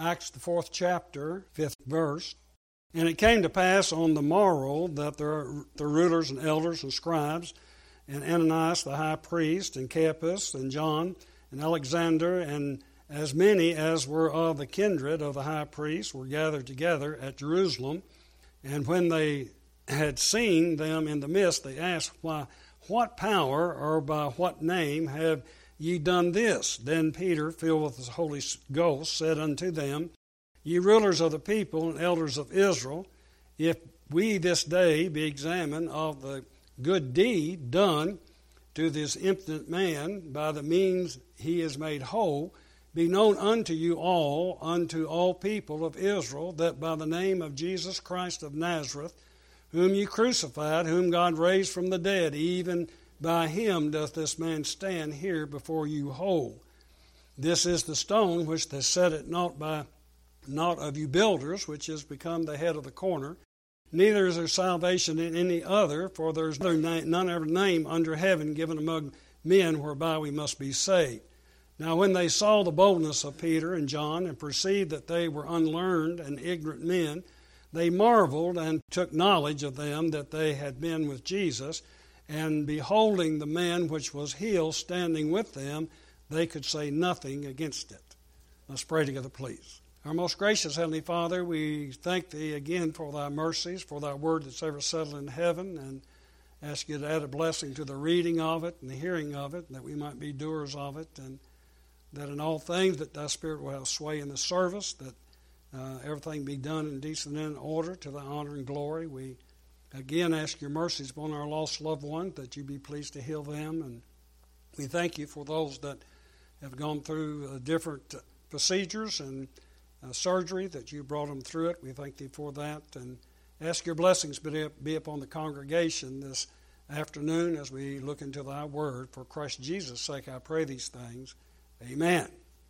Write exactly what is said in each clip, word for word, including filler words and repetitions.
Acts, the fourth chapter, fifth verse. And it came to pass on the morrow that the, the rulers and elders and scribes, and Ananias the high priest, and Caiaphas, and John, and Alexander, and as many as were of the kindred of the high priest, were gathered together at Jerusalem. And when they had seen them in the midst, they asked, Why, what power or by what name have ye done this? Then Peter, filled with the Holy Ghost, said unto them, Ye rulers of the people and elders of Israel, if we this day be examined of the good deed done to this impotent man by the means he is made whole, be known unto you all, unto all people of Israel, that by the name of Jesus Christ of Nazareth, whom ye crucified, whom God raised from the dead, even by him doth this man stand here before you whole. This is the stone which they set at naught by not of you builders, which is become the head of the corner. Neither is there salvation in any other, for there is none other name under heaven given among men whereby we must be saved. Now when they saw the boldness of Peter and John, and perceived that they were unlearned and ignorant men, they marveled and took knowledge of them that they had been with Jesus. And beholding the man which was healed standing with them, they could say nothing against it. Let's pray together, please. Our most gracious Heavenly Father, we thank Thee again for Thy mercies, for Thy word that's ever settled in heaven, and ask You to add a blessing to the reading of it and the hearing of it, that we might be doers of it, and that in all things that Thy Spirit will have sway in the service, that uh, everything be done in decent and in order to Thy honor and glory. We again ask Your mercies upon our lost loved ones, that You be pleased to heal them, and we thank You for those that have gone through uh, different procedures and Uh, surgery, that You brought them through it. We thank Thee for that, and ask Your blessings be, be upon the congregation this afternoon as we look into Thy word. For Christ Jesus' sake I pray these things. Amen.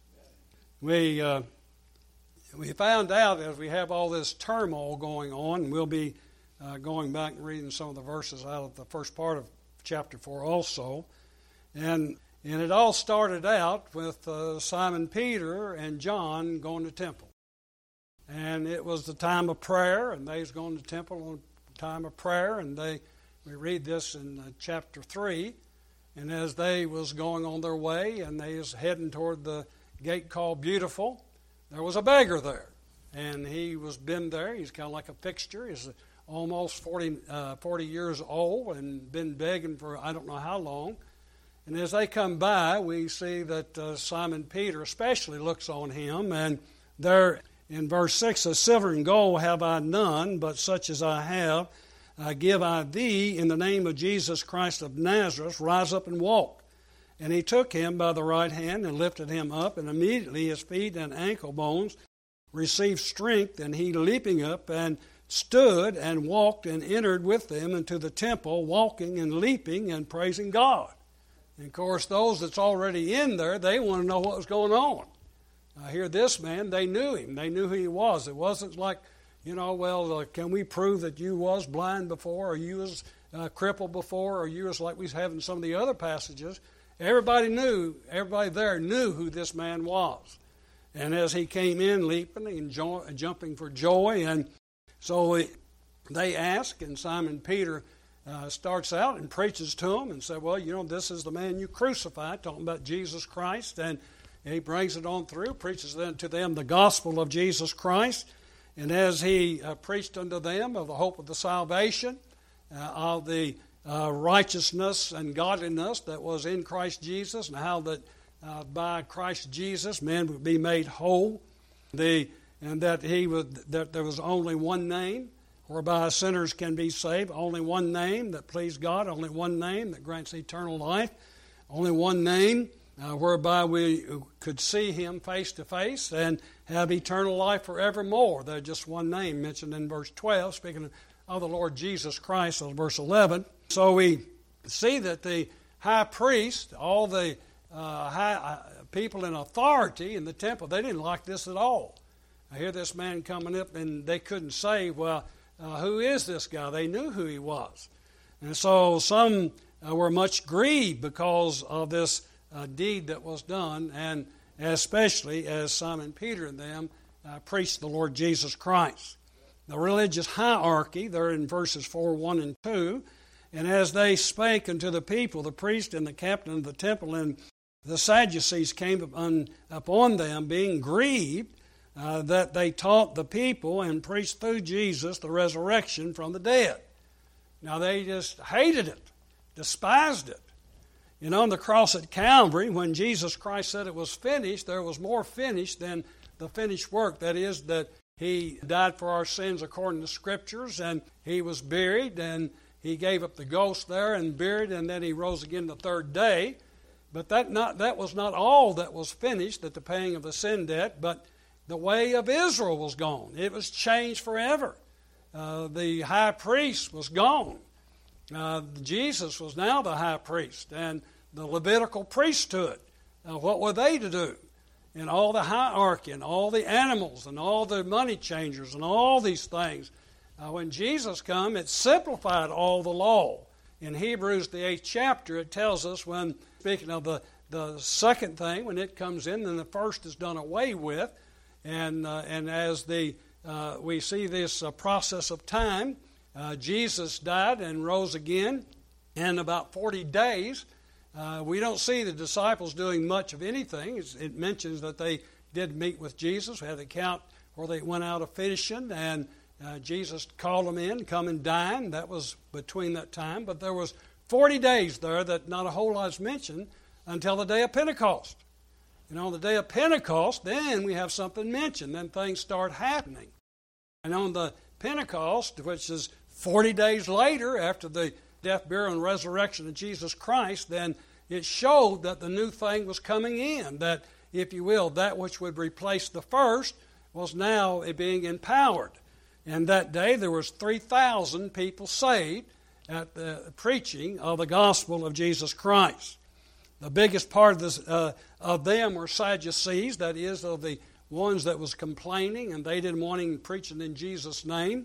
We uh, we found out as we have all this turmoil going on, and we'll be uh, going back and reading some of the verses out of the first part of chapter four also, and And it all started out with uh, Simon Peter and John going to temple. And it was the time of prayer, and they was going to temple on time of prayer, and they we read this in uh, chapter three. And as they was going on their way, and they was heading toward the gate called Beautiful, there was a beggar there. And he was been there. He's kind of like a fixture. He's almost forty, uh, forty years old and been begging for I don't know how long. And as they come by, we see that uh, Simon Peter especially looks on him. And there in verse six says, Silver and gold have I none, but such as I have, I give I thee in the name of Jesus Christ of Nazareth, rise up and walk. And he took him by the right hand and lifted him up, and immediately his feet and ankle bones received strength, and he leaping up and stood and walked and entered with them into the temple, walking and leaping and praising God. And, of course, those that's already in there, they want to know what was going on. I hear this man, they knew him. They knew who he was. It wasn't like, you know, well, uh, can we prove that you was blind before, or you was uh, crippled before, or you was like we was having some of the other passages. Everybody knew, everybody there knew who this man was. And as he came in leaping and jo- jumping for joy, and so he, they asked, and Simon Peter Uh, starts out and preaches to them and said, well, you know, this is the man you crucified, talking about Jesus Christ. And he brings it on through, preaches then to them the gospel of Jesus Christ. And as he uh, preached unto them of the hope of the salvation, uh, of the uh, righteousness and godliness that was in Christ Jesus, and how that uh, by Christ Jesus men would be made whole, the, and that he would, that there was only one name whereby sinners can be saved, only one name that pleased God, only one name that grants eternal life, only one name uh, whereby we could see Him face to face and have eternal life forevermore. There's just one name mentioned in verse twelve, speaking of the Lord Jesus Christ, in verse eleven. So we see that the high priest, all the uh, high, uh, people in authority in the temple, they didn't like this at all. I hear this man coming up, and they couldn't say, well, Uh, who is this guy? They knew who he was. And so some uh, were much grieved because of this uh, deed that was done, and especially as Simon Peter and them uh, preached the Lord Jesus Christ. The religious hierarchy, they're in verses four, one, and two. And as they spake unto the people, the priest and the captain of the temple and the Sadducees came upon, upon them, being grieved uh, that they taught the people and preached through Jesus the resurrection from the dead. Now they just hated it, despised it. You know, on the cross at Calvary, when Jesus Christ said it was finished, there was more finished than the finished work. That is, that He died for our sins according to Scriptures, and He was buried, and He gave up the ghost there and buried, and then He rose again the third day. But that not that was not all that was finished at the paying of the sin debt, but the way of Israel was gone. It was changed forever. Uh, the high priest was gone. Uh, Jesus was now the high priest, and the Levitical priesthood. Uh, what were they to do? And all the hierarchy, and all the animals, and all the money changers, and all these things. Uh, when Jesus come, it simplified all the law. In Hebrews, the eighth chapter, it tells us when, speaking of the, the second thing, when it comes in, then the first is done away with. And uh, and as the uh, we see this uh, process of time, uh, Jesus died and rose again in about forty days. Uh, we don't see the disciples doing much of anything. It's, it mentions that they did meet with Jesus. We have the account where they went out a fishing, and uh, Jesus called them in, come and dine. That was between that time. But there was forty days there that not a whole lot is mentioned until the day of Pentecost. And on the day of Pentecost, then we have something mentioned. Then things start happening. And on the Pentecost, which is forty days later after the death, burial, and resurrection of Jesus Christ, then it showed that the new thing was coming in. That, if you will, that which would replace the first was now being empowered. And that day there was three thousand people saved at the preaching of the gospel of Jesus Christ. The biggest part of, this, uh, of them were Sadducees, that is, of the ones that was complaining, and they didn't want him preaching in Jesus' name,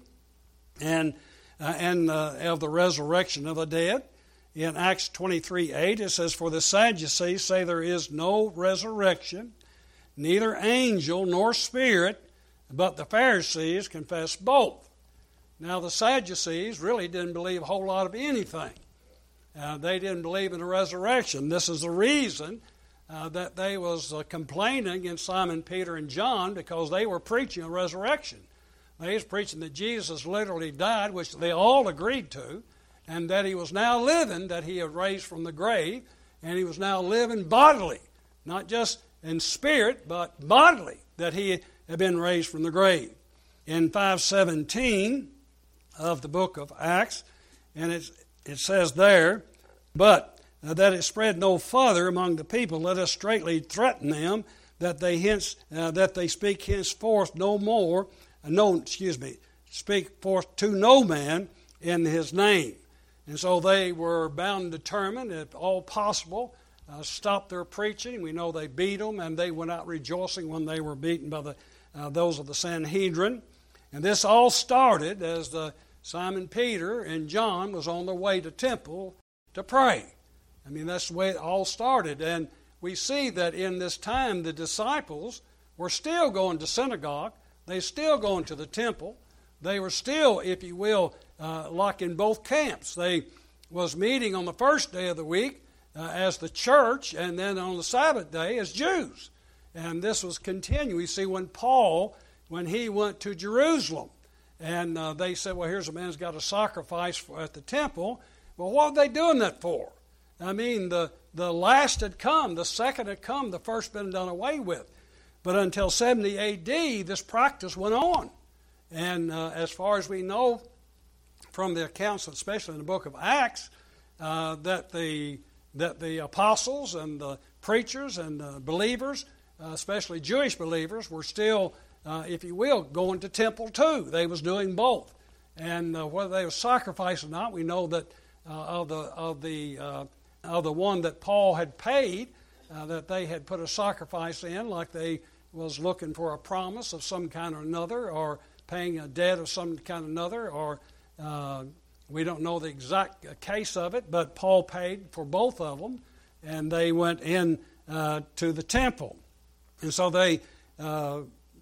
and uh, and uh, of the resurrection of the dead. In Acts twenty-three eight, it says, For the Sadducees say there is no resurrection, neither angel nor spirit, but the Pharisees confess both. Now the Sadducees really didn't believe a whole lot of anything. Uh, they didn't believe in the resurrection. This is the reason uh, that they was uh, complaining against Simon, Peter, and John, because they were preaching a resurrection. They was preaching that Jesus literally died, which they all agreed to, and that he was now living, that he had raised from the grave, and he was now living bodily, not just in spirit, but bodily, that he had been raised from the grave. In five seventeen of the book of Acts, and it's It says there, but uh, that it spread no further among the people, let us straightly threaten them that they hence uh, that they speak henceforth no more, uh, no excuse me, speak forth to no man in his name. And so they were bound and determined, if all possible, uh, stop their preaching. We know they beat them, and they went out rejoicing when they were beaten by the uh, those of the Sanhedrin. And this all started as the Simon Peter and John was on their way to temple to pray. I mean, that's the way it all started. And we see that in this time the disciples were still going to synagogue. They were still going to the temple. They were still, if you will, uh, like in both camps. They was meeting on the first day of the week uh, as the church, and then on the Sabbath day as Jews. And this was continuing. You see, when Paul, when he went to Jerusalem, and uh, they said, well, here's a man who's got a sacrifice for, at the temple. Well, what were they doing that for? I mean, the, the last had come, the second had come, the first been done away with. But until seventy A D, this practice went on. And uh, as far as we know from the accounts, especially in the book of Acts, uh, that the that the apostles and the preachers and the believers, uh, especially Jewish believers, were still Uh, if you will, going to temple too. They was doing both. And uh, whether they were sacrificing or not, we know that uh, of the of the uh, of the one that Paul had paid, uh, that they had put a sacrifice in, like they was looking for a promise of some kind or another, or paying a debt of some kind or another, or uh, we don't know the exact case of it, but Paul paid for both of them, and they went in uh, to the temple. And so they... Uh,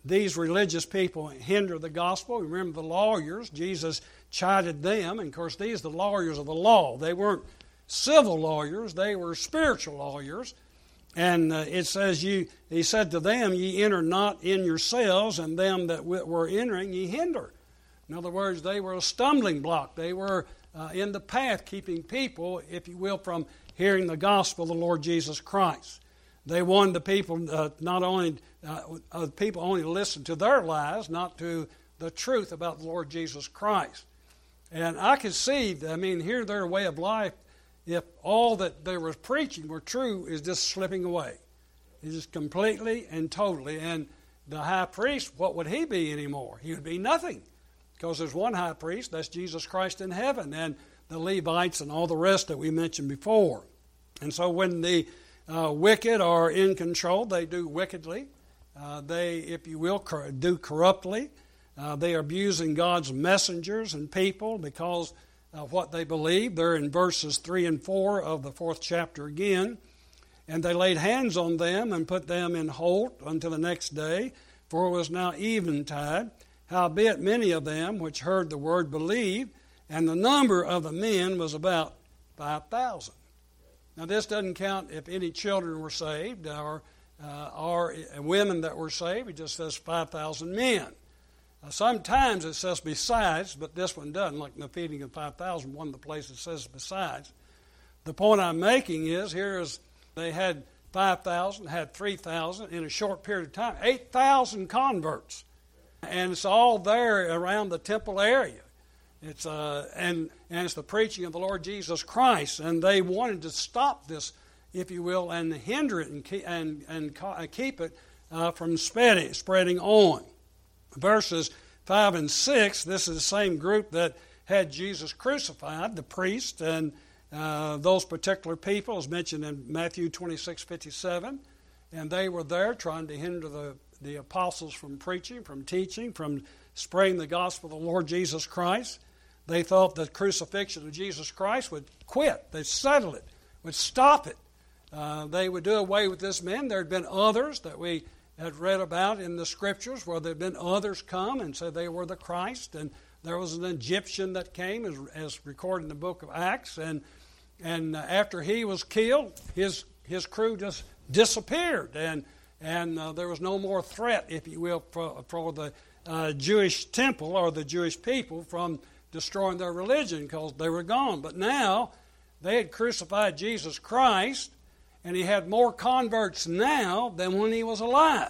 these religious people hinder the gospel. Remember the lawyers, Jesus chided them, and of course these are the lawyers of the law. They weren't civil lawyers, they were spiritual lawyers. And uh, it says, "You." He said to them, "Ye enter not in yourselves, and them that w- were entering ye hinder." In other words, they were a stumbling block. They were uh, in the path, keeping people, if you will, from hearing the gospel of the Lord Jesus Christ. They wanted the people uh, not only uh, uh, people only to listen to their lies, not to the truth about the Lord Jesus Christ. And I could see, I mean, here their way of life, if all that they were preaching were true, is just slipping away. It's just completely and totally. And the high priest, what would he be anymore? He would be nothing. Because there's one high priest, that's Jesus Christ in heaven, and the Levites and all the rest that we mentioned before. And so when the uh, wicked are in control, they do wickedly. Uh, they, if you will, cor- do corruptly. Uh, they are abusing God's messengers and people because of what they believe. They're in verses three and four of the fourth chapter again. "And they laid hands on them and put them in hold until the next day, for it was now eventide. Howbeit many of them which heard the word believed, and the number of the men was about five thousand. Now this doesn't count if any children were saved or, uh, or women that were saved. It just says five thousand men. Uh, sometimes it says besides, but this one doesn't, like in the feeding of five thousand, one of the places says besides. The point I'm making is, here is, they had five thousand, had three thousand in a short period of time, eight thousand converts. And it's all there around the temple area. It's uh, and, and it's the preaching of the Lord Jesus Christ. And they wanted to stop this, if you will, and hinder it and keep, and, and keep it uh, from spreading, spreading on. Verses five and six, this is the same group that had Jesus crucified, the priest, and uh, those particular people, as mentioned in Matthew twenty-six fifty-seven. And they were there trying to hinder the, the apostles from preaching, from teaching, from spreading the gospel of the Lord Jesus Christ. They thought that crucifixion of Jesus Christ would quit, they'd settle it, would stop it. Uh, they would do away with this man. There had been others that we had read about in the Scriptures where there had been others come and said they were the Christ. And there was an Egyptian that came, as, as recorded in the book of Acts. And and after he was killed, his his crew just disappeared. And and uh, there was no more threat, if you will, for, for the uh, Jewish temple or the Jewish people from destroying their religion because they were gone. But now they had crucified Jesus Christ, and he had more converts now than when he was alive.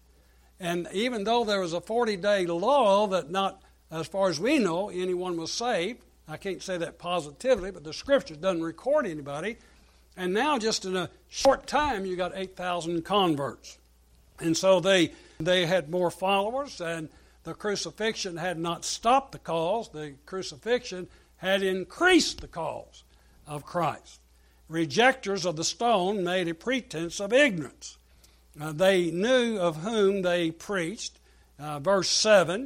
And even though there was a forty-day law that not, as far as we know, anyone was saved, I can't say that positively, but the Scripture doesn't record anybody. And now just in a short time, you got eight thousand converts. And so they they had more followers, and the crucifixion had not stopped the cause. The crucifixion had increased the cause of Christ. Rejectors of the stone made a pretense of ignorance. Uh, they knew of whom they preached, uh, verse seven,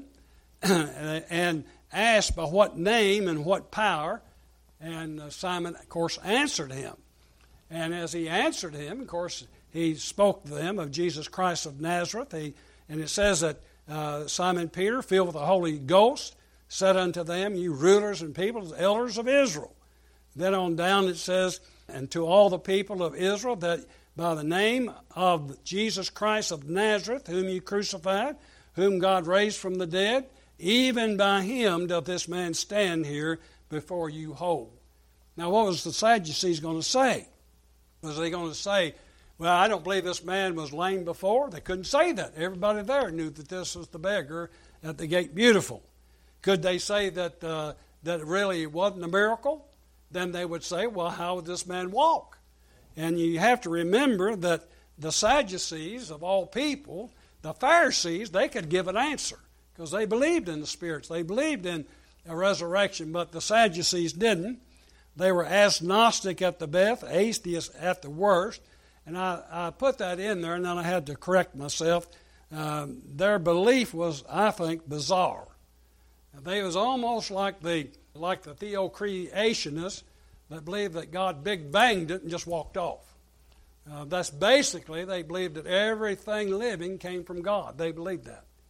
and asked by what name and what power. And uh, Simon, of course, answered him. And as he answered him, of course, he spoke to them of Jesus Christ of Nazareth. He, and it says that uh, Simon Peter, filled with the Holy Ghost, said unto them, "You rulers and people, elders of Israel." Then on down it says, "And to all the people of Israel, that by the name of Jesus Christ of Nazareth, whom you crucified, whom God raised from the dead, even by him doth this man stand here before you whole." Now what was the Sadducees going to say? Was they going to say, "Well, I don't believe this man was lame before"? They couldn't say that. Everybody there knew that this was the beggar at the gate beautiful. Could they say that uh, that really wasn't a miracle? Then they would say, "Well, how would this man walk?" And you have to remember that the Sadducees, of all people, the Pharisees, they could give an answer because they believed in the spirits. They believed in a resurrection, but the Sadducees didn't. They were agnostic at the best, atheists at the worst. And I, I put that in there, and then I had to correct myself. Um, their belief was, I think, bizarre. They was almost like the like the Theocreationists that believed that God big banged it and just walked off. Uh, that's basically, they believed that everything living came from God. They believed that.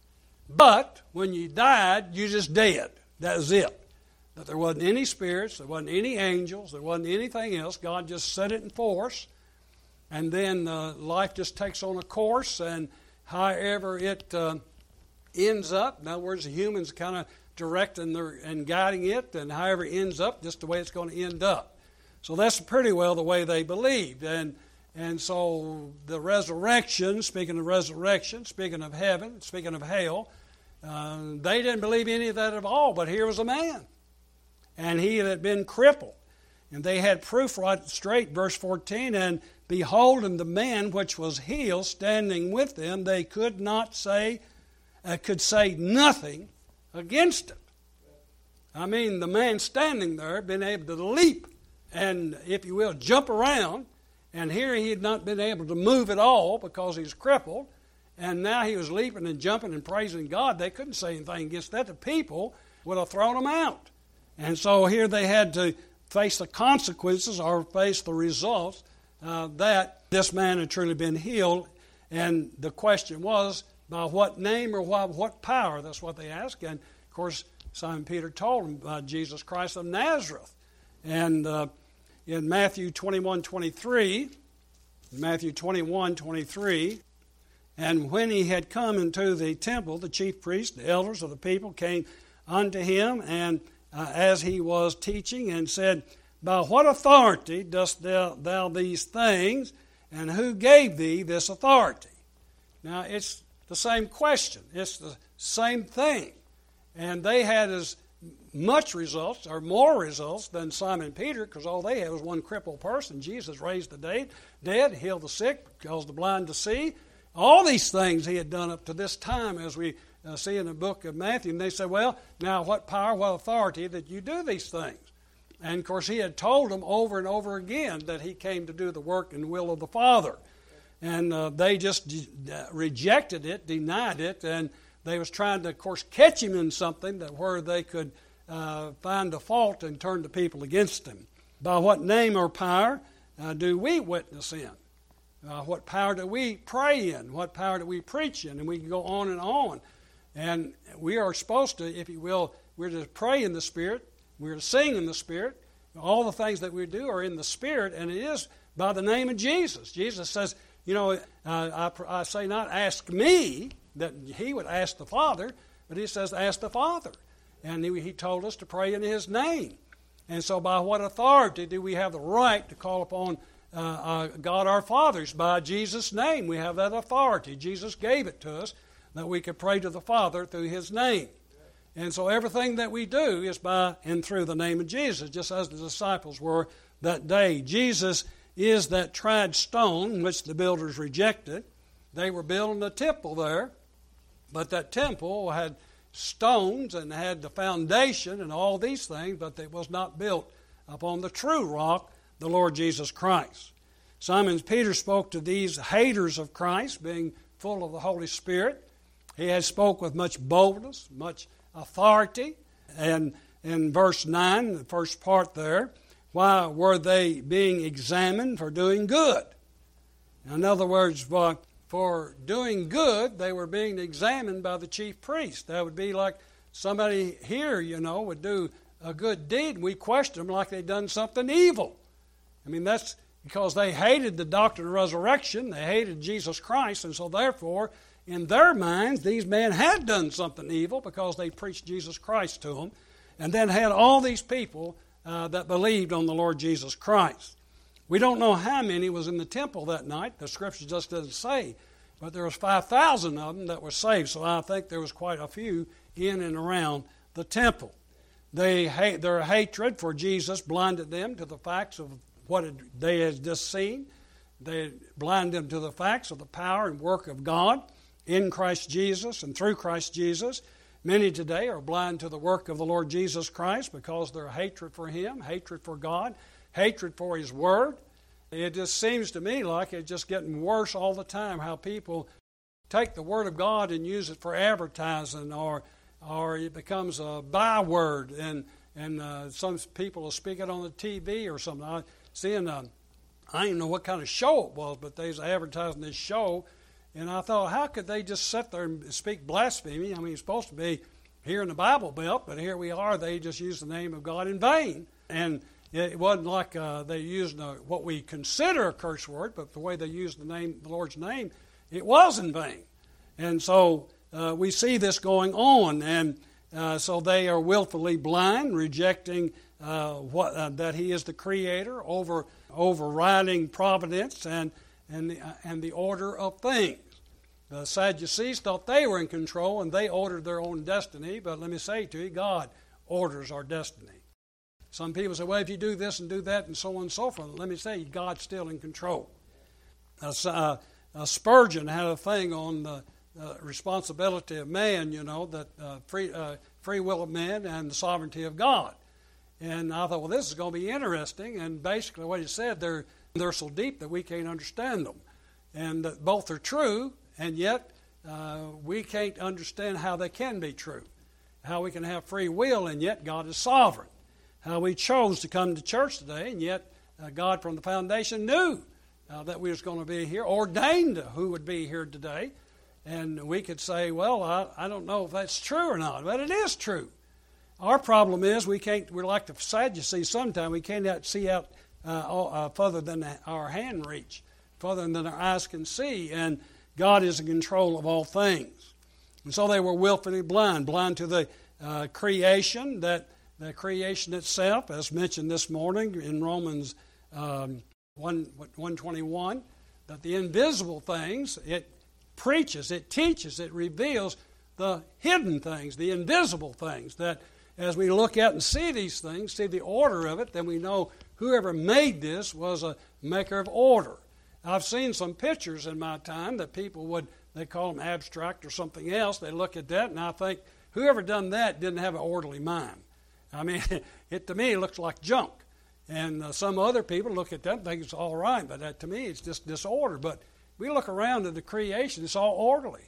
But when you died, you just dead. That was it. That there wasn't any spirits, there wasn't any angels, there wasn't anything else. God just set it in force. And then uh, life just takes on a course, and however it uh, ends up, in other words, the humans kind of directing their, and guiding it, and however it ends up, just the way it's going to end up. So that's pretty well the way they believed. And and so the resurrection, speaking of resurrection, speaking of heaven, speaking of hell, uh, they didn't believe any of that at all. But here was a man, and he had been crippled. And they had proof right straight, verse fourteen, and beholding the man which was healed standing with them, they could not say, uh, could say nothing against it. I mean, the man standing there, been able to leap and, if you will, jump around, and here he had not been able to move at all because he's crippled, and now he was leaping and jumping and praising God. They couldn't say anything against that. The people would have thrown him out. And so here they had to face the consequences or face the results uh, that this man had truly been healed. And the question was, by what name or by what power? That's what they asked. And, of course, Simon Peter told them, by Jesus Christ of Nazareth. And uh, in Matthew twenty-one twenty-three, Matthew twenty-one twenty-three, and when he had come into the temple, the chief priests, the elders of the people came unto him, and uh, as he was teaching, and said, by what authority dost thou, thou these things, and who gave thee this authority? Now, it's the same question. It's the same thing. And they had as much results, or more results, than Simon Peter, because all they had was one crippled person. Jesus raised the dead, dead, healed the sick, caused the blind to see. All these things he had done up to this time, as we uh, see in the book of Matthew. And they said, well, now what power, what authority that you do these things? And, of course, he had told them over and over again that he came to do the work and will of the Father. And uh, they just de- rejected it, denied it, and they was trying to, of course, catch him in something that where they could uh, find a fault and turn the people against him. By what name or power uh, do we witness in? Uh, what power do we pray in? What power do we preach in? And we can go on and on. And we are supposed to, if you will, we're to pray in the Spirit. We're to sing in the Spirit. All the things that we do are in the Spirit, and it is by the name of Jesus. Jesus says, you know, uh, I, I say not ask me, that he would ask the Father, but he says ask the Father. And he, he told us to pray in his name. And so by what authority do we have the right to call upon uh, uh, God our Fathers? By Jesus' name. We have that authority. Jesus gave it to us that we could pray to the Father through his name. And so everything that we do is by and through the name of Jesus, just as the disciples were that day. Jesus is that tried stone which the builders rejected. They were building a temple there, but that temple had stones and had the foundation and all these things, but it was not built upon the true rock, the Lord Jesus Christ. Simon Peter spoke to these haters of Christ, being full of the Holy Spirit. He had spoke with much boldness, much authority. And in verse nine, the first part there, why were they being examined for doing good? In other words, for, for doing good, they were being examined by the chief priest. That would be like somebody here, you know, would do a good deed, and we question them like they'd done something evil. I mean, that's because they hated the doctrine of resurrection. They hated Jesus Christ, and so therefore, in their minds, these men had done something evil because they preached Jesus Christ to them, and then had all these people uh, that believed on the Lord Jesus Christ. We don't know how many was in the temple that night. The Scripture just doesn't say, but there was five thousand of them that were saved, so I think there was quite a few in and around the temple. They hate, their hatred for Jesus blinded them to the facts of what they had just seen. They blinded them to the facts of the power and work of God in Christ Jesus and through Christ Jesus. Many today are blind to the work of the Lord Jesus Christ because of their hatred for him, hatred for God, hatred for his word. It just seems to me like it's just getting worse all the time, how people take the word of God and use it for advertising, or or it becomes a byword, and and uh, some people will speak it on the T V or something. I seeing, uh, I don't even know what kind of show it was, but they was advertising this show, And I thought, how could they just sit there and speak blasphemy? I mean, it's supposed to be here in the Bible Belt, but here we are. They just used the name of God in vain. And it wasn't like uh, they used uh, what we consider a curse word, but the way they used the name, the Lord's name, it was in vain. And so uh, we see this going on, and uh, so they are willfully blind, rejecting uh, what uh, that He is the Creator, over overriding providence and and the, uh, and the order of things. The Sadducees thought they were in control, and they ordered their own destiny. But let me say to you, God orders our destiny. Some people say, well, if you do this and do that and so on and so forth, let me say, God's still in control. Uh, uh, uh, Spurgeon had a thing on the uh, responsibility of man, you know, that uh, free, uh, free will of man and the sovereignty of God. And I thought, well, this is going to be interesting. And basically what he said, they're, they're so deep that we can't understand them. And that both are true, and yet uh, we can't understand how they can be true. How we can have free will, and yet God is sovereign. How we chose to come to church today, and yet uh, God from the foundation knew uh, that we was going to be here, ordained who would be here today. And we could say, well, I, I don't know if that's true or not, but it is true. Our problem is we can't, we're like the Sadducees sometimes, we can't see out uh, uh, further than our hand reach, further than our eyes can see, and God is in control of all things. And so they were willfully blind, blind to the uh, creation, that the creation itself, as mentioned this morning in Romans um, one twenty-one, that the invisible things, it preaches, it teaches, it reveals the hidden things, the invisible things, that as we look at and see these things, see the order of it, then we know whoever made this was a maker of order. I've seen some pictures in my time that people would, they call them abstract or something else. They look at that and I think, whoever done that didn't have an orderly mind. I mean, it to me looks like junk. And uh, some other people look at that and think it's all right, but uh, to me it's just disorder. But we look around at the creation, it's all orderly.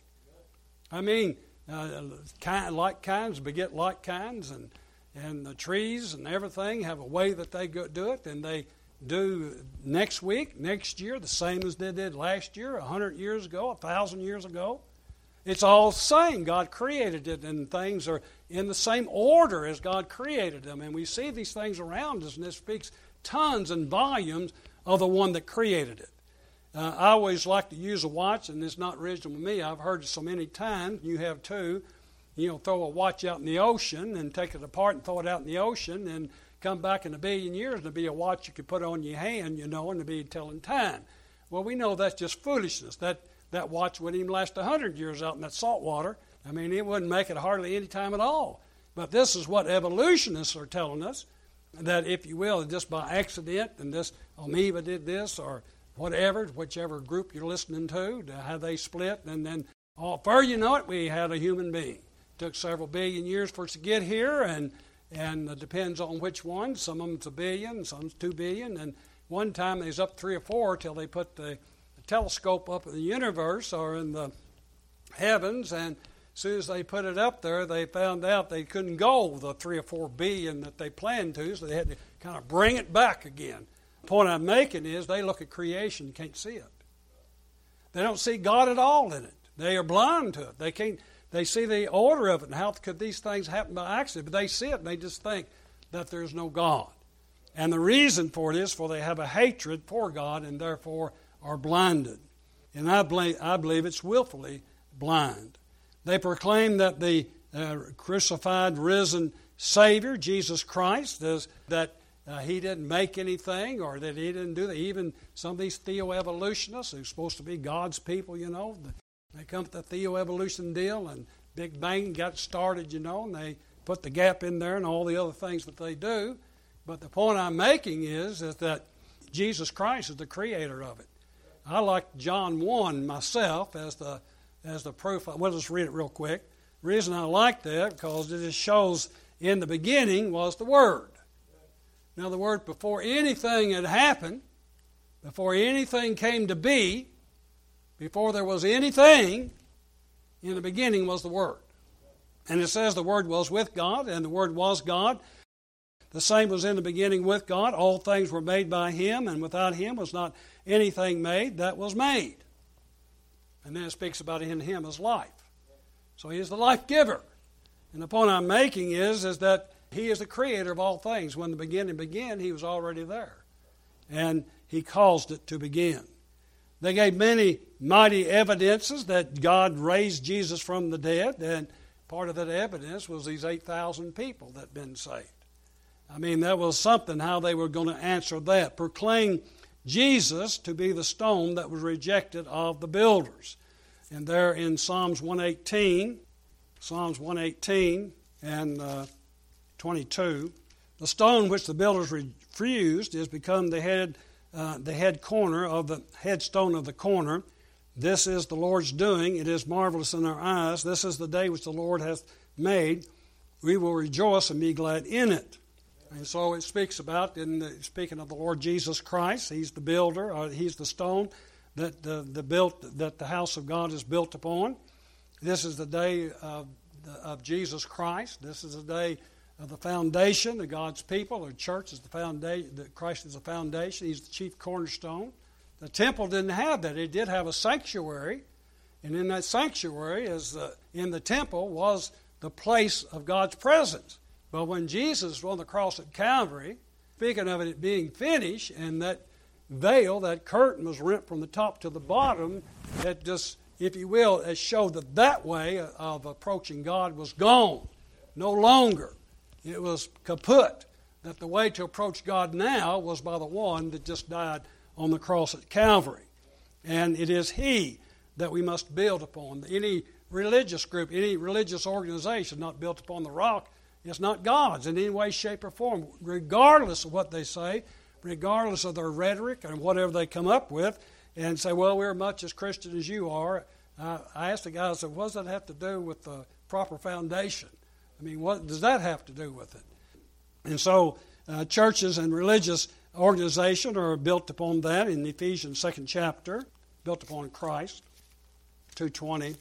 I mean, uh, kind, like kinds beget like kinds, and, and the trees and everything have a way that they go, do it, and they do next week, next year, the same as they did last year, a hundred years ago, a thousand years ago. It's all the same. God created it, and things are in the same order as God created them. And we see these things around us, and it speaks tons and volumes of the one that created it. Uh, I always like to use a watch, and it's not original to me. I've heard it so many times. You have too. You know, throw a watch out in the ocean and take it apart and throw it out in the ocean, and come back in a billion years, and it'll be a watch you could put on your hand, you know, and it'll be telling time. Well, we know that's just foolishness. That that watch wouldn't even last a hundred years out in that salt water. I mean, it wouldn't make it hardly any time at all. But this is what evolutionists are telling us, that if you will, just by accident, and this amoeba did this, or whatever, whichever group you're listening to, how they split, and then, oh, before you know it, we had a human being. It took several billion years for us to get here, and and it depends on which one. Some of them's a billion, some's two billion, and one time they was up three or four till they put the, the telescope up in the universe or in the heavens, and as soon as they put it up there, they found out they couldn't go the three or four billion that they planned to, so they had to kind of bring it back again. The point I'm making is they look at creation and can't see it. They don't see God at all in it. They are blind to it. They can't. They see the order of it, and how could these things happen by accident? But they see it, and they just think that there's no God. And the reason for it is for they have a hatred for God, and therefore are blinded. And I believe, I believe it's willfully blind. They proclaim that the uh, crucified, risen Savior, Jesus Christ, is, that uh, He didn't make anything, or that He didn't do that. Even some of these theoevolutionists, who's supposed to be God's people, you know, the, they come to the theoevolution deal, and Big Bang got started, you know, and they put the gap in there and all the other things that they do. But the point I'm making is, is that Jesus Christ is the creator of it. I like John one myself as the as the proof. We'll just read it real quick. The reason I like that, because it just shows in the beginning was the Word. In other words, before anything had happened, before anything came to be, before there was anything, in the beginning was the Word. And it says the Word was with God, and the Word was God. The same was in the beginning with God. All things were made by Him, and without Him was not anything made that was made. And then it speaks about in him as life. So he is the life giver. And the point I'm making is, is that he is the creator of all things. When the beginning began, he was already there. And he caused it to begin. They gave many mighty evidences that God raised Jesus from the dead. And part of that evidence was these eight thousand people that had been saved. I mean, that was something how they were going to answer that. Proclaim Jesus to be the stone that was rejected of the builders. And there in Psalms one eighteen, Psalms one eighteen and uh, twenty-two, the stone which the builders refused is become the head, uh, the head corner of the headstone of the corner. This is the Lord's doing. It is marvelous in our eyes. This is the day which the Lord hath made. We will rejoice and be glad in it. And so it speaks about, in the, speaking of the Lord Jesus Christ, He's the builder, or He's the stone that the, the built that the house of God is built upon. This is the day of, of Jesus Christ. This is the day of the foundation of God's people. The church is the foundation. Christ is the foundation. He's the chief cornerstone. The temple didn't have that. It did have a sanctuary, and in that sanctuary, as the, in the temple, was the place of God's presence. But when Jesus was on the cross at Calvary, speaking of it being finished, and that veil, that curtain was rent from the top to the bottom, that just, if you will, it showed that that way of approaching God was gone, no longer. It was kaput, that the way to approach God now was by the one that just died on the cross at Calvary. And it is He that we must build upon. Any religious group, any religious organization not built upon the rock, it's not God's in any way, shape, or form, regardless of what they say, regardless of their rhetoric and whatever they come up with, and say, well, we're much as Christian as you are. Uh, I asked the guy, I said, what does that have to do with the proper foundation? I mean, what does that have to do with it? And so uh, churches and religious organizations are built upon that in Ephesians second chapter, built upon Christ, two twenty.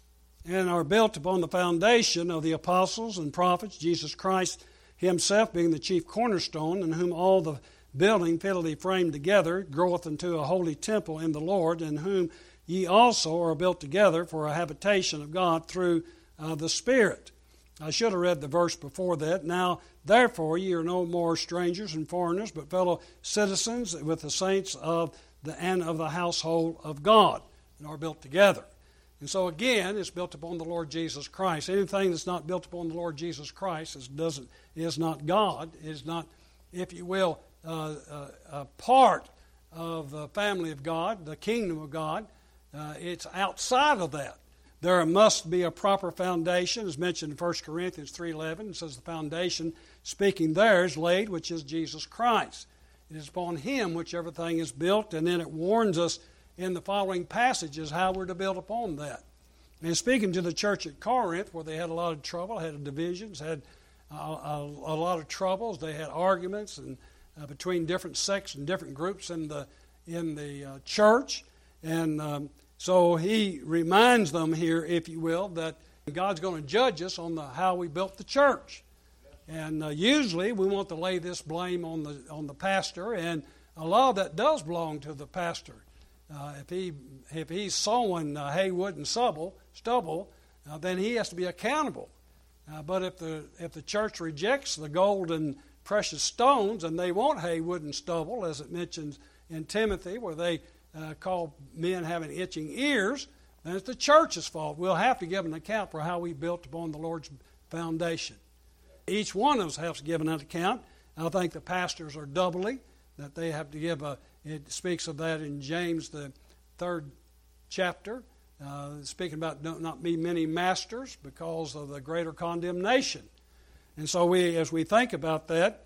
And are built upon the foundation of the apostles and prophets, Jesus Christ Himself being the chief cornerstone, in whom all the building fitly framed together groweth into a holy temple in the Lord, in whom ye also are built together for a habitation of God through uh, the Spirit. I should have read the verse before that. Now, therefore, ye are no more strangers and foreigners, but fellow citizens with the saints of the and of the household of God, and are built together. And so again, it's built upon the Lord Jesus Christ. Anything that's not built upon the Lord Jesus Christ is doesn't is not God. Is not, if you will, uh, uh, a part of the family of God, the kingdom of God. Uh, it's outside of that. There must be a proper foundation, as mentioned in First Corinthians three eleven. It says the foundation, speaking there, is laid, which is Jesus Christ. It is upon Him which everything is built, and then it warns us in the following passages how we're to build upon that. And speaking to the church at Corinth, where they had a lot of trouble, had divisions, had a, a, a lot of troubles, they had arguments and uh, between different sects and different groups in the in the uh, church, and um, so he reminds them here, if you will, that God's going to judge us on the how we built the church. And uh, usually we want to lay this blame on the on the pastor, and a lot of that does belong to the pastor. Uh, if he if he's sowing uh, hay, wood, and stubble, stubble, uh, then he has to be accountable. Uh, but if the if the church rejects the gold and precious stones, and they want hay, wood, and stubble, as it mentions in Timothy, where they uh, call men having itching ears, then it's the church's fault. We'll have to give an account for how we built upon the Lord's foundation. Each one of us has to give an account. I think the pastors are doubly, that they have to give a. It speaks of that in James, the third chapter, uh, speaking about don't not be many masters because of the greater condemnation. And so we, as we think about that,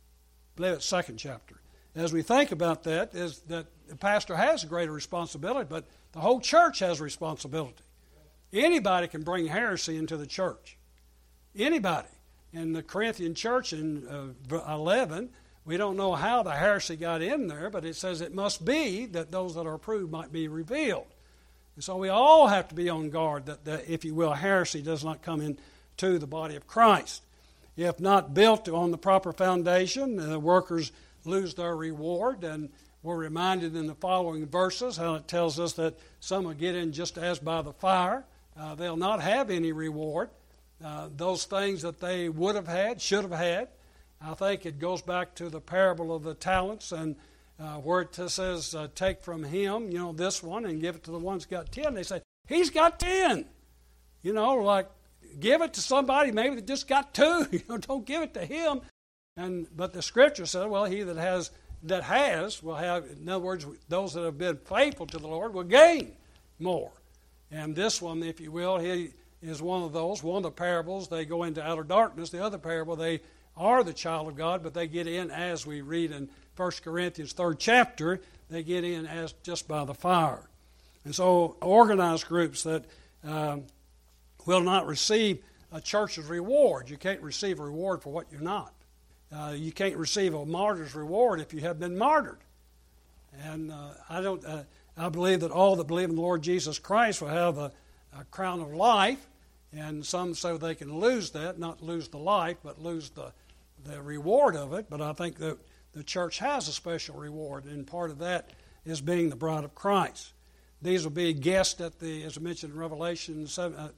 I believe it's second chapter. As we think about that, is that the pastor has a greater responsibility, but the whole church has a responsibility. Anybody can bring heresy into the church. Anybody. In the Corinthian church in uh, eleven, we don't know how the heresy got in there, but it says it must be that those that are approved might be revealed. And so we all have to be on guard that, that if you will, heresy does not come into the body of Christ. If not built on the proper foundation, the workers lose their reward, and We're reminded in the following verses how it tells us that some will get in just as by the fire. Uh, they'll not have any reward. Uh, those things that they would have had, should have had. I think it goes back to the parable of the talents, and uh, where it says, uh, take from him, you know, this one, and give it to the one that's got ten. They say, he's got ten. You know, like, give it to somebody maybe that just got two. You know, don't give it to him. And but the Scripture said, well, he that has that has will have. In other words, those that have been faithful to the Lord will gain more. And this one, if you will, he is one of those. One of the parables, they go into outer darkness. The other parable, they are the child of God, but they get in, as we read in First Corinthians third chapter, they get in as just by the fire. And so organized groups that um, will not receive a church's reward. You can't receive a reward for what you're not. Uh, you can't receive a martyr's reward if you have been martyred. And uh, I don't. Uh, I believe that all that believe in the Lord Jesus Christ will have a, a crown of life, and some say they can lose that, not lose the life, but lose the the reward of it. But I think that the church has a special reward, and part of that is being the bride of Christ. These will be guests at the, as I mentioned in Revelation seven, uh,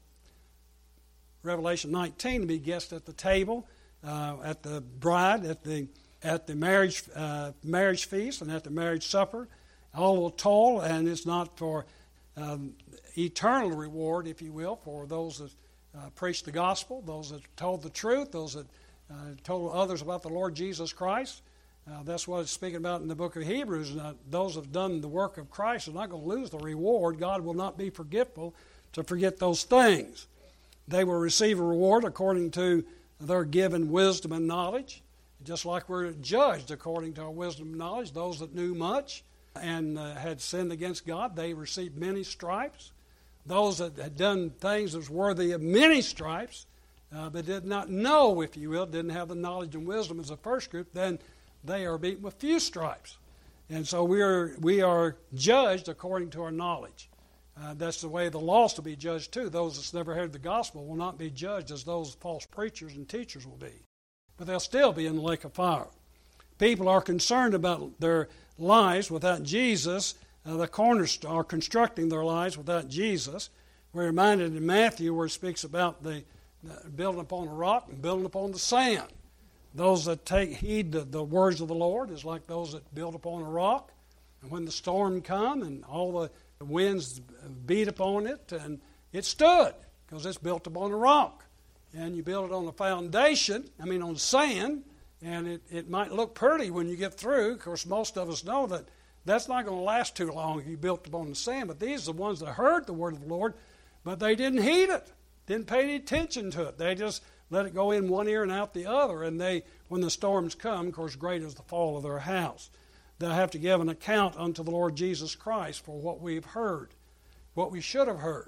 Revelation nineteen, to be guests at the table. Uh, at the bride, at the at the marriage uh, marriage feast, and at the marriage supper, all will toil, and it's not for um, eternal reward, if you will, for those that uh, preach the gospel, those that told the truth, those that uh, told others about the Lord Jesus Christ. Uh, that's what it's speaking about in the book of Hebrews. And, uh, those that have done the work of Christ are not going to lose the reward. God will not be forgetful to forget those things. They will receive a reward according to their given wisdom and knowledge, just like we're judged according to our wisdom and knowledge. Those that knew much and uh, had sinned against God, they received many stripes. Those that had done things that was worthy of many stripes, uh, but did not know, if you will, didn't have the knowledge and wisdom as the first group, then they are beaten with few stripes. And so we are we are judged according to our knowledge. Uh, that's the way the lost will be judged too. Those that's never heard the gospel will not be judged as those false preachers and teachers will be. But they'll still be in the lake of fire. People are concerned about their lives without Jesus. Uh, the cornerstone are constructing their lives without Jesus. We're reminded in Matthew where it speaks about the, the building upon a rock and building upon the sand. Those that take heed to the words of the Lord is like those that build upon a rock. And when the storm come and all the The winds beat upon it, and it stood because it's built upon a rock. And you build it on a foundation, I mean on sand, and it, it might look pretty when you get through. Of course, most of us know that that's not going to last too long if you built upon the sand. But these are the ones that heard the word of the Lord, but they didn't heed it, didn't pay any attention to it. They just let it go in one ear and out the other. And they, when the storms come, of course, great is the fall of their house. They'll have to give an account unto the Lord Jesus Christ for what we've heard, what we should have heard.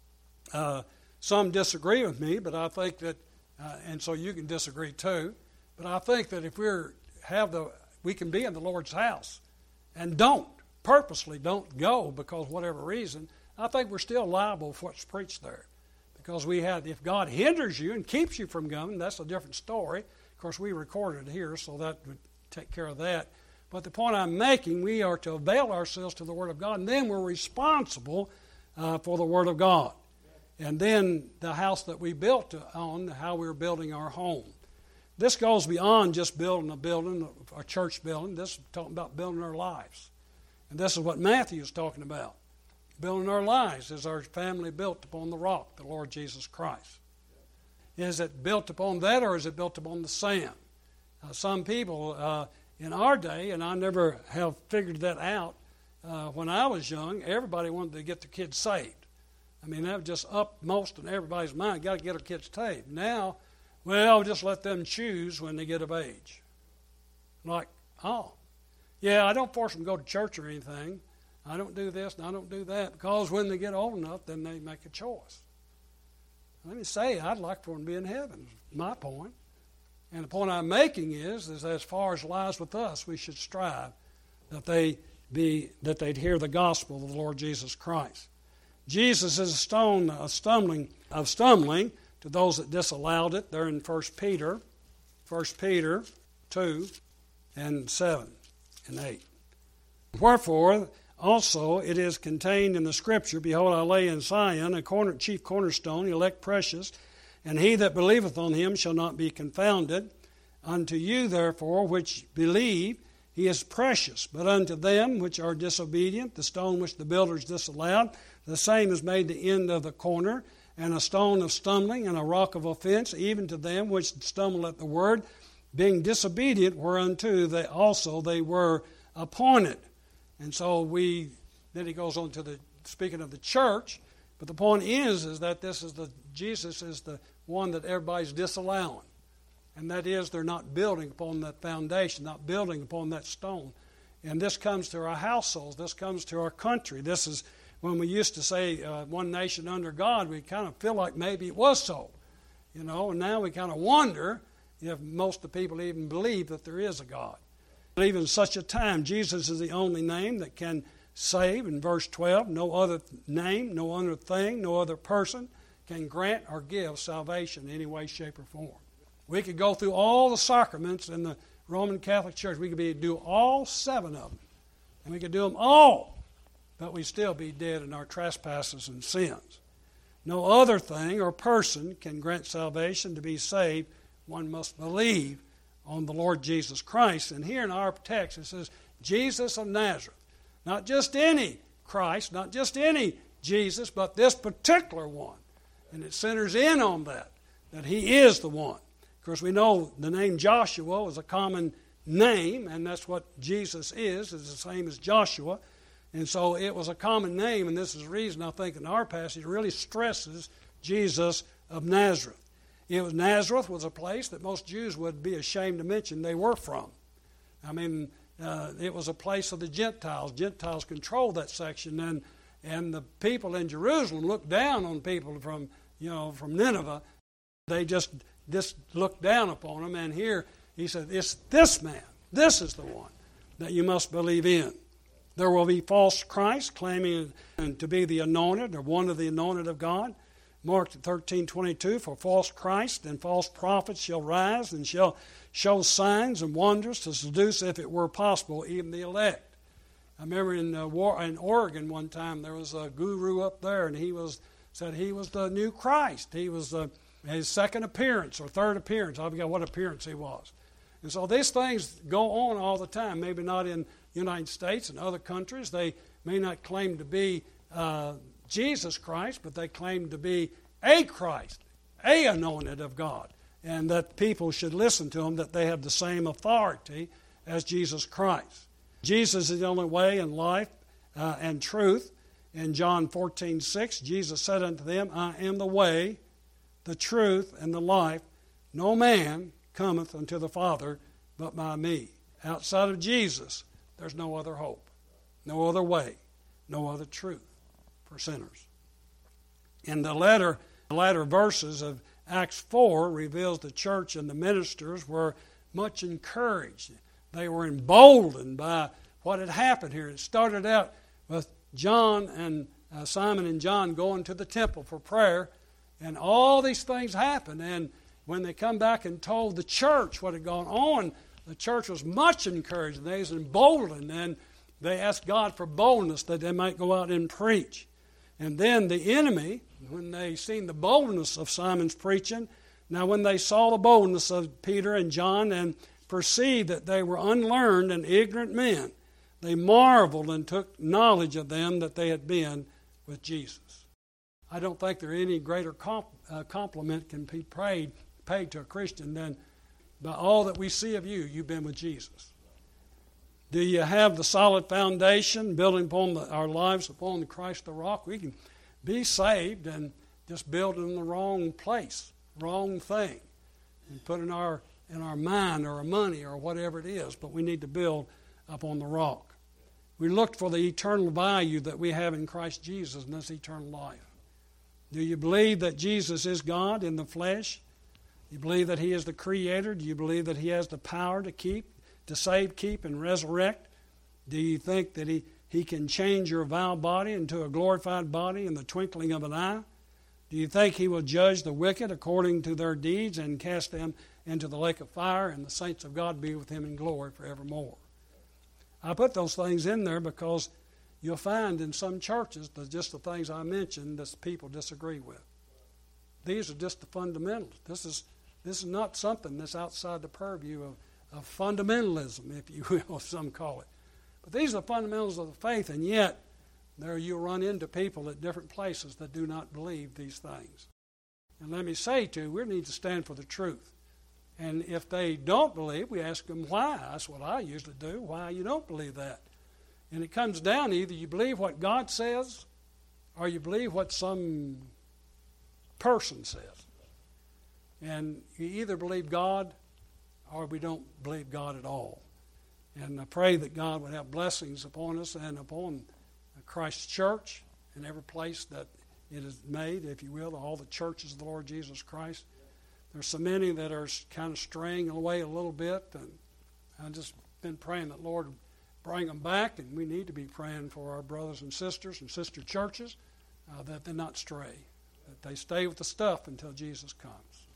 Uh, some disagree with me, but I think that, uh, and so you can disagree too, but I think that if we're have the, we can be in the Lord's house and don't, purposely don't go because of whatever reason, I think we're still liable for what's preached there. Because we have, if God hinders you and keeps you from going, that's a different story. Of course, we recorded it here, so that would take care of that. But the point I'm making, we are to avail ourselves to the Word of God, and then we're responsible uh, for the Word of God. And then the house that we built on, how we're building our home. This goes beyond just building a building, a church building. This is talking about building our lives. And this is what Matthew is talking about. Building our lives. Is our family built upon the rock, the Lord Jesus Christ? Is it built upon that, or is it built upon the sand? Uh, some people... Uh, In our day, and I never have figured that out, uh, when I was young, everybody wanted to get their kids saved. I mean, that was just upmost in everybody's mind. Got to get our kids saved. Now, well, just let them choose when they get of age. Like, oh, yeah, I don't force them to go to church or anything. I don't do this and I don't do that, because when they get old enough, then they make a choice. Let me say, I'd like for them to be in heaven, is my point. And the point I'm making is, is that as far as lies with us, we should strive that they be that they'd hear the gospel of the Lord Jesus Christ. Jesus is a stone a stumbling of stumbling to those that disallowed it. They're in First Peter, First Peter two and seven and eight. Wherefore also it is contained in the Scripture, Behold, I lay in Zion a corner, chief cornerstone, elect precious, and he that believeth on him shall not be confounded. Unto you, therefore, which believe, he is precious. But unto them which are disobedient, the stone which the builders disallowed, the same is made the end of the corner, and a stone of stumbling, and a rock of offense, even to them which stumble at the word, being disobedient, whereunto they also they were appointed. And so we, then he goes on to the, speaking of the church, but the point is, is that this is the, Jesus is the one that everybody's disallowing. And that is, they're not building upon that foundation, not building upon that stone. And this comes to our households. This comes to our country. This is when we used to say uh, one nation under God, we kind of feel like maybe it was so. You know, and now we kind of wonder if most of the people even believe that there is a God. But even in such a time, Jesus is the only name that can save. In verse twelve, no other name, no other thing, no other person can grant or give salvation in any way, shape, or form. We could go through all the sacraments in the Roman Catholic Church. We could be, do all seven of them. And we could do them all, but we'd still be dead in our trespasses and sins. No other thing or person can grant salvation. To be saved, one must believe on the Lord Jesus Christ. And here in our text it says, Jesus of Nazareth. Not just any Christ, not just any Jesus, but this particular one. And it centers in on that, that he is the one. Of course, we know the name Joshua was a common name, and that's what Jesus is, is the same as Joshua. And so it was a common name, and this is the reason I think in our passage it really stresses Jesus of Nazareth. It was, Nazareth was a place that most Jews would be ashamed to mention they were from. I mean, uh, it was a place of the Gentiles. Gentiles controlled that section, and and the people in Jerusalem looked down on people from, you know, from Nineveh. They just just looked down upon them, and here he said, it's this man, this is the one that you must believe in. There will be false Christs claiming to be the anointed or one of the anointed of God. Mark thirteen twenty-two, for false Christ and false prophets shall rise and shall show signs and wonders to seduce, if it were possible, even the elect. I remember in uh, war, in Oregon one time there was a guru up there, and he was said he was the new Christ. He was the his second appearance or third appearance. I forget what appearance he was. And so these things go on all the time. Maybe not in the United States and other countries. They may not claim to be uh, Jesus Christ, but they claim to be a Christ, a anointed of God, and that people should listen to them, that they have the same authority as Jesus Christ. Jesus is the only way and life uh, and truth. In John fourteen six, Jesus said unto them, I am the way, the truth, and the life. No man cometh unto the Father but by me. Outside of Jesus, there's no other hope, no other way, no other truth for sinners. In the latter, the latter verses of Acts four reveals the church and the ministers were much encouraged. They were emboldened by what had happened here. It started out with John and uh, Simon and John going to the temple for prayer, and all these things happened. And when they come back and told the church what had gone on, the church was much encouraged. They was emboldened, and they asked God for boldness that they might go out and preach. And then the enemy, when they seen the boldness of Simon's preaching, now when they saw the boldness of Peter and John and perceived that they were unlearned and ignorant men, they marveled and took knowledge of them that they had been with Jesus. I don't think there any greater comp, uh, compliment can be paid, paid to a Christian than, by all that we see of you, you've been with Jesus. Do you have the solid foundation, building upon the, our lives upon the Christ the rock? We can be saved and just build in the wrong place, wrong thing, and put in our in our mind or our money or whatever it is. But we need to build upon the rock. We looked for the eternal value that we have in Christ Jesus, and that's eternal life. Do you believe that Jesus is God in the flesh? Do you believe that He is the Creator? Do you believe that He has the power to keep, to save, keep, and resurrect? Do you think that He, he can change your vile body into a glorified body in the twinkling of an eye? Do you think He will judge the wicked according to their deeds and cast them into the lake of fire, and the saints of God be with Him in glory forevermore? I put those things in there because you'll find in some churches that just the things I mentioned that people disagree with. These are just the fundamentals. This is this is not something that's outside the purview of, of fundamentalism, if you will, some call it. But these are the fundamentals of the faith, and yet there you'll run into people at different places that do not believe these things. And let me say, too, we need to stand for the truth. And if they don't believe, we ask them why. That's what I usually do, why you don't believe that. And it comes down to either you believe what God says or you believe what some person says. And you either believe God or we don't believe God at all. And I pray that God would have blessings upon us and upon Christ's church and every place that it is made, if you will, all the churches of the Lord Jesus Christ. There's so many that are kind of straying away a little bit, and I've just been praying that Lord bring them back, and we need to be praying for our brothers and sisters and sister churches uh, that they not stray, that they stay with the stuff until Jesus comes.